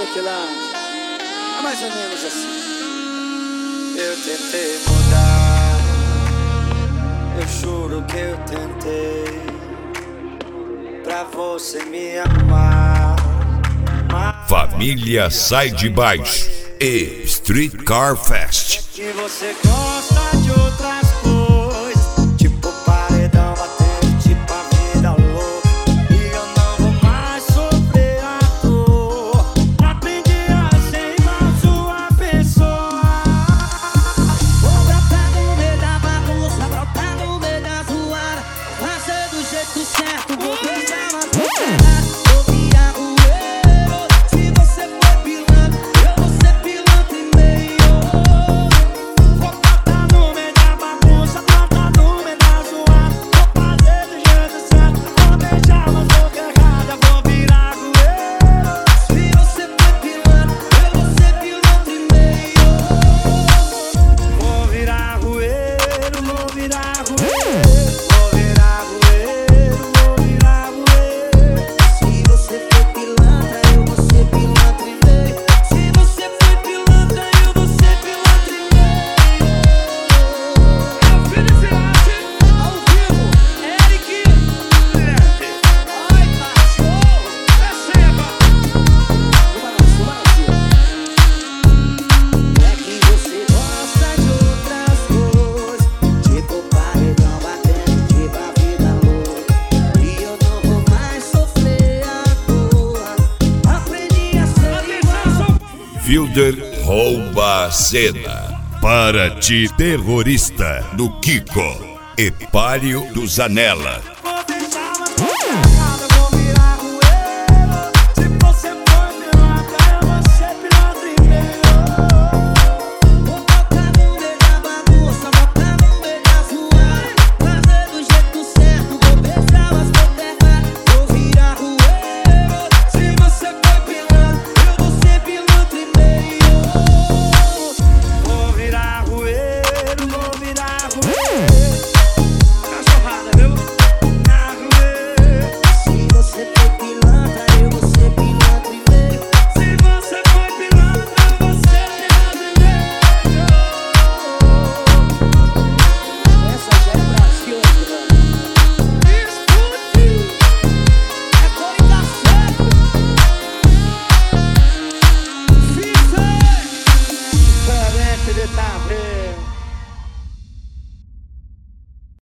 Aquela... É mais ou menos assim. Eu tentei mudar, eu juro que eu tentei, pra você me amar. Família Sai de Baixo e Street Car Fest. Que você gosta de outras coisas, tipo paredão batendo, tipo a vida louca. E eu não vou mais sofrer à toa. Aprendi a ser igual sua pessoa. Vou brotar no meio da bagunça, brotar no meio da zoada, fazer do jeito certo, vou deixar uma coisa. Vou virar rueiro, se você for pilantra, eu vou ser pilantra e meio. Vou brotar no meio da bagunça, brotar no meio da zoada, vou fazer do jeito certo, vou beijar umas bocas erradas, vou virar rueiro. Se você for pilantra, eu vou ser pilantra e meio. Vou virar rueiro, vou virar rueiro, vou virar rueiro, vou virar rueiro. Se você for pilantra, eu vou ser pilantra e meio. Se você for pilantra, eu vou ser pilantra e meio. É o Felicidade, ao vivo, Eric. Ai, cachorro, receba. É que você gosta de outras coisas, tipo paredão batendo, tipo a vida louca. E eu não vou mais sofrer à toa. Aprendi a ser igual. Wilder rouba a cena. Para ti, terrorista do Kiko e Palio do Zanella. Vou deixar umas bocas erradas, vou virar rueiro. Se você for pilantra, eu vou ser pilantra e meio. Vou botar no meio da bagunça, botar no meio da zoada, fazer do jeito certo, vou beijar as bocas erradas, vou virar rueiro. Se você for pilantra, eu vou ser pilantra e meio. Vou virar rueiro, vou virar rueiro. Cachorrada, viu? Virar rueiro. Se você for pilantra, eu vou ser pilantra e meio. Se você for pilantra, eu vou ser pilantra e meio. Essa já é Brasil, mano. Escute, é Córica certo. Diferente de tá vendo.